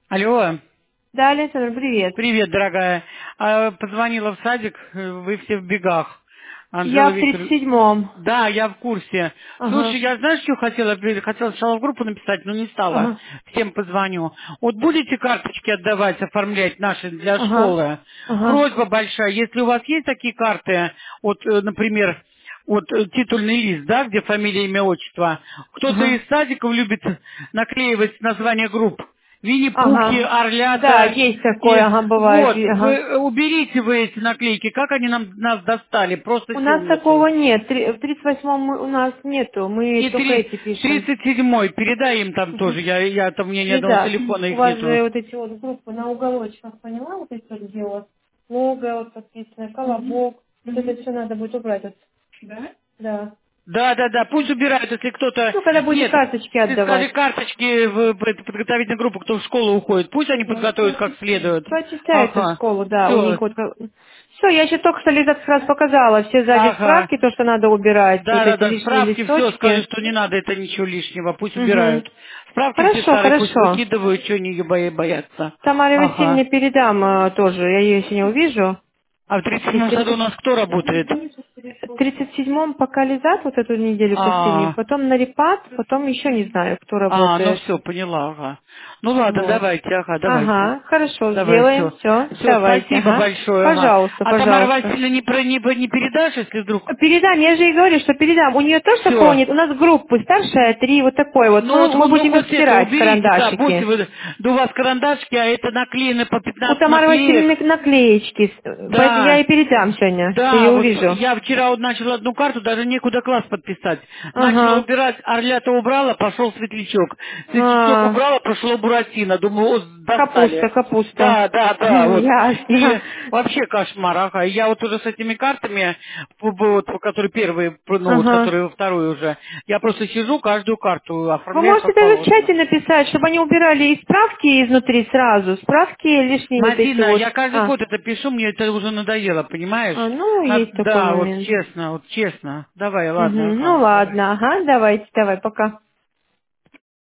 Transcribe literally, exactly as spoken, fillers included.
Алло. Да, Александр, привет. Привет, дорогая. А, позвонила в садик, э, вы все в бегах. Я Анжела в тридцать Викторовна. седьмом. Да, я в курсе. Слушай, Ага, я знаешь, что хотела? При- Хотела сначала в группу написать, но не стала. ага, Всем позвоню. Вот будете карточки отдавать, оформлять наши для ага, школы? ага, Просьба большая, если у вас есть такие карты, вот, э, например, вот э, титульный лист, да, где фамилия, имя, отчество. Кто-то ага, из садиков любит наклеивать название групп. Винни-Пухи, ага. Да, Орлята. есть такое, И ага, бывает. вот, и- вы Ага. э, уберите вы эти наклейки, как они нам, нас достали, просто У сил нас нету. такого нет. Три- В тридцать восьмом мы- у нас нету. Мы И только три- эти пишем. тридцать седьмой, передай им там Мгм. тоже, я, я там, у меня ни одного Передашь. телефона У их вас нету. же вот эти вот группы на уголочках, поняла? Вот эти вот где у вас лого вот подписано, колобок. Вот это все надо будет убрать. Вот. Да? Да. Да, да, да, пусть убирают, если кто-то... Ну, когда будете Нет, карточки ты скажи отдавать. карточки в в эту подготовительную группу, кто в школу уходит, пусть они подготовят как следует. Прочитается в Ага, школу, да, у все, них вот... Все, я еще только что Лиза как раз показала, все сзади ага. справки, то, что надо убирать, вот Да, да, эти да, лишние справки, все, скажи, листочки. что не надо, это ничего лишнего, пусть Угу. убирают. Справки все Хорошо, старые, пусть хорошо. выкидывают, что они боя- боятся. Тамаре Ага. Васильевне передам э, тоже, я ее еще не увижу. А в тридцать седьмом Если саду у нас кто работает? в тридцать седьмом пока Лизат вот эту неделю последнюю, А, потом на репат, потом еще не знаю, кто а, ну работает. все, поняла, ага. Ну ладно, Вот. давайте, ага, давайте. Ага, хорошо, Давай, сделаем, все. все, Все, давайте, спасибо ага. большое, ага. Пожалуйста, А Тамара пожалуйста. Васильевна не, про, не, не передашь, если вдруг... Передам, я же и говорю, что передам. У нее тоже такого Все. нет. У нас группы старшая, три, вот такой вот. Ну Ну, вот, мы ну будем их хоть это стирать, уберите, да, будьте карандашики. вы, да у вас карандашки, а это наклеено по У пятнадцать Тамары наклеек. Васильевны наклеечки, поэтому я Да, ей передам сегодня. Я ее да, вот увижу. я вчера вот начала одну карту, даже некуда класс подписать. Начала Ага. убирать, орлята убрала, пошел светлячок. Светлячок А, убрала, пошло буратино. Думаю, вот достали. капуста, капуста. Да, да, да, вот. И Ясно. вообще кошмар, ага. И я вот уже с этими картами, п- п- вот, которые первые, ну вот, Ага. которые вторую уже, я просто сижу, каждую карту Вы оформляю можете как даже в положено. чате написать, чтобы они убирали и справки изнутри сразу. Справки лишние вот эти Мадина, вот. я каждый А, год это пишу, мне это уже надоело, понимаешь? а ну, На- есть такой да, вот момент. честно, вот честно. Давай, ладно, Мгм. Ну ага, давай. ладно, ага, давайте, давай, пока.